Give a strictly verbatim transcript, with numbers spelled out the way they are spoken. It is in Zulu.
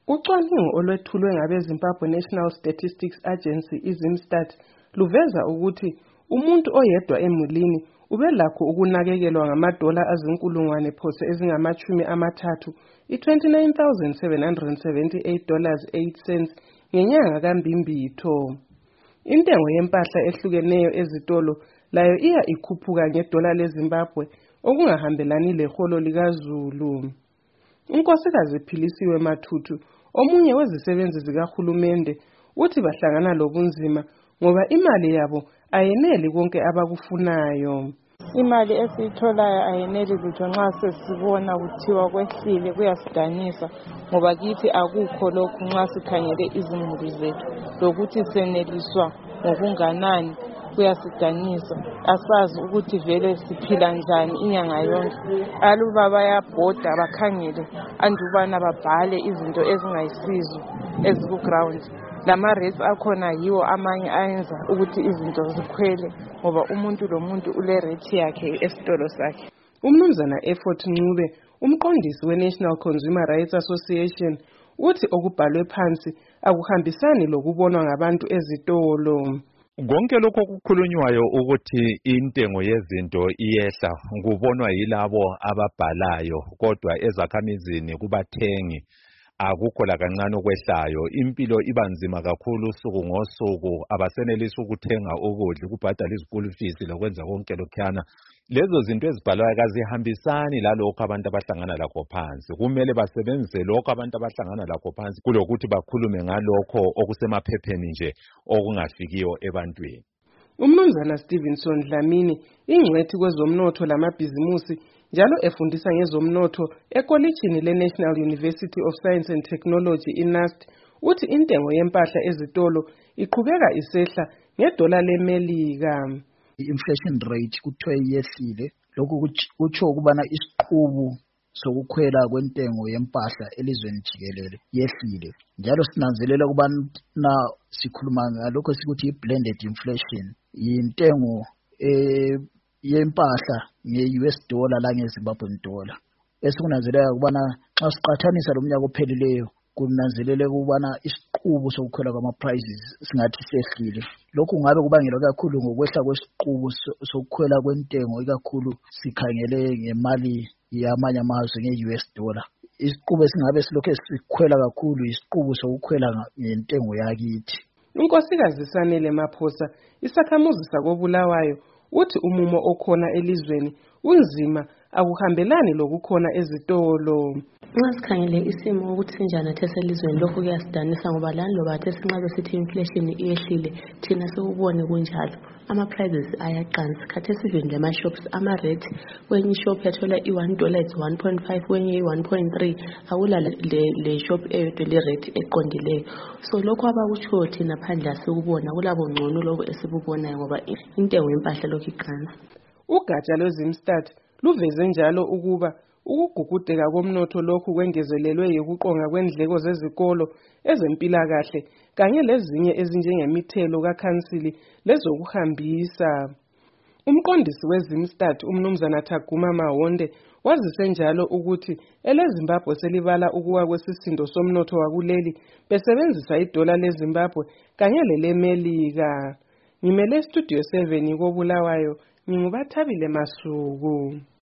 Ucwaningo olwethulwe ngabe-Zimbabwe National Statistics Agency, i-Zimstat, luveza ukuthi umuntu oyedwa emulini ubelakho ukunakekelwa ngamadola azinkulungwane phose ezingamachumi amathathu, i-twenty-nine thousand seven hundred seventy-eight dollars eight cents ngenyanga kaMbimbitho. Intengo yempahla ehlukeneyo ezitolo layo iya ikhuphuka ngedola leZimbabwe okungahambelani leholo likaZulu. Unkosikazi Philisiwe Mathutu, omunye wezisebenzi zikahulumende, uthi bahlangana lobunzima ngoba imali yabo ayeneli konke abakufunayo. Imali esiyitholayo ayeneli lutho nxa sesibona kuthiwa kwehlile kuyasidanisa ngoba kithi akukho lokhu nxa sikhangele izimuli zethu lokuthi seneliswa ngokunganani kuyasidanisa. Asazi ukuthi vele siphila njani inyanga yonke. Aluba bayabhoda bakhangele andubana babhale izinto ezingayisizo eziku-ground. Lama rates akhona yiwo amanye ayenza ukuthi izinto zikhwele ngoba umuntu lomuntu ule rate yakhe esitolo sakhe. Umnumzana Effort Ncube, umqondisi we-National Consumer Rights Association, uthi okubhalwe phansi akuhambisani lokubonwa ngabantu ezitolo. Konke lokho kukhulunywayo ukuthi intengo yezinto iyehla kubonwa yilabo ababhalayo, kodwa ezakhamizini kubathengi akukho lakancane okwehlayo. Impilo iba nzima kakhulu usuku ngosuku, abasenelisi ukuthenga ukudla, ukubhadala izikulu fees lokwenza konke lokhana. Lezo zinto ezibhalwayo kazihambisani lalokho abantu abahlangana lakho phansi. Kumele basebenzise lokho abantu abahlangana lakho phansi kulokuthi bakhulume ngalokho okusemaphepheni nje okungafikiyo ebantwini. Umnumzana Stevenson Dlamini, ingcwethi kwezomnotho lamabhizimusi, njalo efundisa ngezomnotho ekolitshini le-National University of Science and Technology, i-N U S T, uthi intengo yempahla ezitolo iqhubeka isehla ngedola leMelika. I-inflation rate kuthiwe yehlile, lokhu kutsho ukubana isiqubu sokukhwela kwentengo yempahla elizweni jikelele yehlile. Njalo sinanzelela ukubana sikhuluma ngalokho sikuthi i-blended inflation, intengo eh yempahla nge-U S dollar la nge-Zimbabwean dollar. Esikunanzelela ukubana xa siqathanisa lo mnyaka ophelileyo kunanzeleleka ukubana isiqubu sokukhwela kwama-prices singathi sehlile. Lokhu ngabe kubangelwa kakhulu ngokwehla kwesiqubu sokukhwela kwentengo, ikakhulu sikhangele ngemali yamanye amazwe nge-U S dollar. Isiqubu esingabe silokhu sikhwela kakhulu isiqubu sokukhwela ngentengo yakithi. Unkosikazi Sanele Maphosa, isakhamuzi sakoBulawayo, uthi umumo okhona elizweni unzima akuhambelani lokukhona ezitolo. Nxa sikhangele isimo ukuthi sinjani eselizweni lokhu kuyasidanisa ngoba lani loba athe sinqabe sithi inflation iyehlile thina sekubone kunjalo. Ama-prices ayaqansa. Khathesi esivini lema-shops ama-rate kwenye ishop yathola i-one dollar it's one point five, kwenye i-one point three, akula le shop eyodwa le-rate eqondileyo. So lokhu abakutsho thina phandle asikubona kulabo ngcono lokhu esibubonayo ngoba intengo yempahla lokhu iqansa. Ugatsha lweZimstat luveze njalo ukuba ukugugudeka komnotho lokhu kwengezelelwe yokuqonga kwendleko zezikolo, ezempilakahle kanye lezinye ezinjengemithelo kakhansili lezokuhambisa. Umqondisi weZimstat, umnumzana Thaguma Mahonde, wazise njalo ukuthi eleZimbabwe selibala ukuwa kwesisindo somnotho wakuleli besebenzisa idola leZimbabwe kanye leleMelika. Ngimele Studio seven koBulawayo, nginguBathabile Masuku.